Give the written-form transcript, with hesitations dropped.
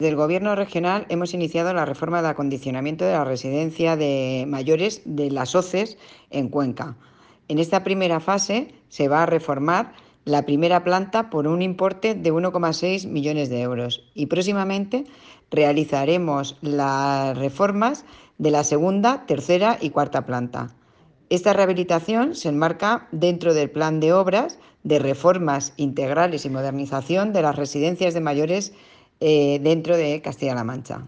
Del Gobierno regional hemos iniciado la reforma de acondicionamiento de la residencia de mayores de las OCEs en Cuenca. En esta primera fase se va a reformar la primera planta por un importe de 1,6 millones de euros y próximamente realizaremos las reformas de la segunda, tercera y cuarta planta. Esta rehabilitación se enmarca dentro del plan de obras de reformas integrales y modernización de las residencias de mayores dentro de Castilla-La Mancha.